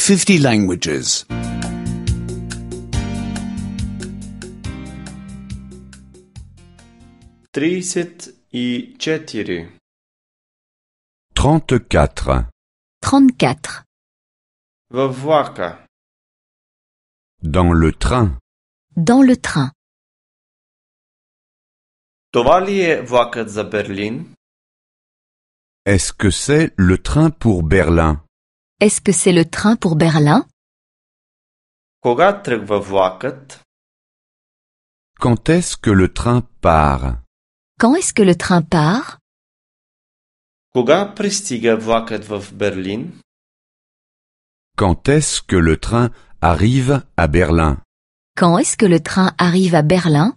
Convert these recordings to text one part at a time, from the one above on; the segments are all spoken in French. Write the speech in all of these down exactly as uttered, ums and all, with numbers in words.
fifty languages. тридцать и четыре. Trente-quatre. trente-quatre. Във влака. Dans le train. Dans le train. Това ли е влакът за Берлин? Est-ce que c'est le train pour Berlin? Est-ce que c'est le train pour Berlin? Кога тръгва влакът? Quand est-ce que le train part? Quand est-ce que le train part? Кога пристига влакът в Берлин? Quand est-ce que le train arrive à Berlin? Quand est-ce que le train arrive à Berlin?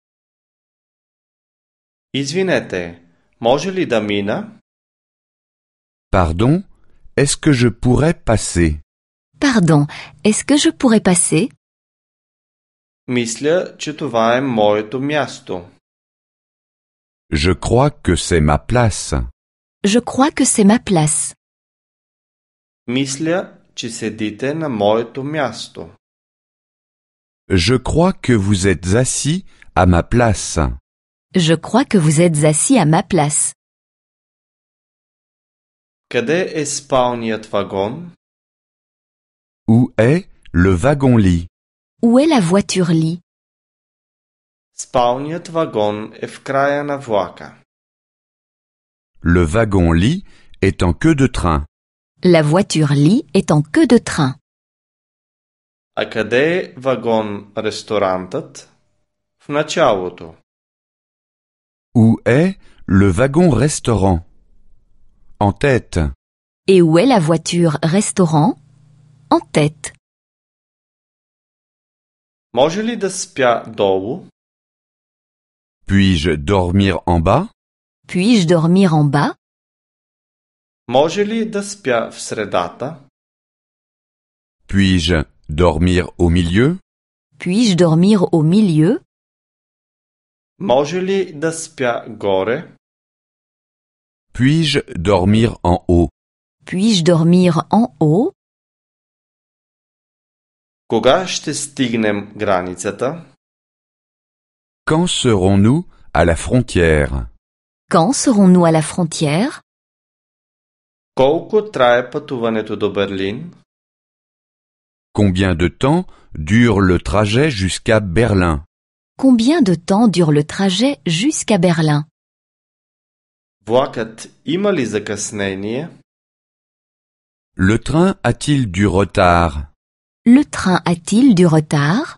Извинете, може ли да мина? Pardon, est-ce que je pourrais passer? Pardon, est-ce que je pourrais passer? Мисля, че това е моето място. Je crois que c'est ma place. Je crois que c'est ma place. Мисля, че седите на моето място. Je crois que vous êtes assis à ma place. Je crois que vous êtes assis à ma place. Къде е спалният вагон? Où est le wagon-lit? Où est la voiture-lit? Спалният вагон е в края на влака. Le wagon-lit est en queue de train. La voiture-lit est en queue de train. А къде е вагон-ресторантът? В началото. Où est le wagon-restaurant? En tête. Et où est la voiture-restaurant? En tête. Може ли да спя долу? Puis-je dormir en bas? Puis-je dormir en bas? Може ли да спя в средата? Puis-je dormir au milieu? Puis-je dormir au milieu? Може ли да спя горе? Puis-je dormir en haut? Puis-je dormir en haut? Кога ще стигнем границата? Quand serons-nous à la frontière? Quand serons-nous à la frontière? Колко трае пътуването до Берлин? Combien de temps dure le trajet jusqu'à Berlin? Combien de temps dure le trajet jusqu'à Berlin? Влакът има ли закъснение? Le train a-t-il du retard? Le train a-t-il du retard?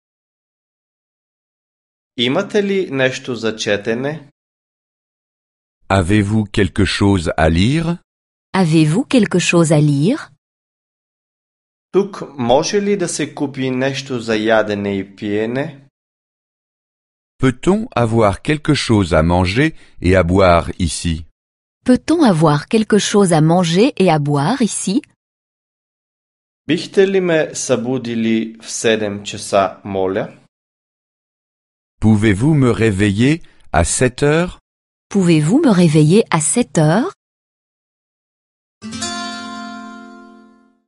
Имате ли нещо за четене? Avez-vous quelque chose à lire? Avez-vous quelque chose à lire? Тук може ли да се купи нещо за ядене и пиене? Peut-on avoir quelque chose à manger et à boire ici? Peut-on avoir quelque chose à manger et à boire ici? Бихте ли ме събудили в седем часа, моля? Pouvez-vous me réveiller à sept heures? Pouvez-vous me réveiller à sept heures?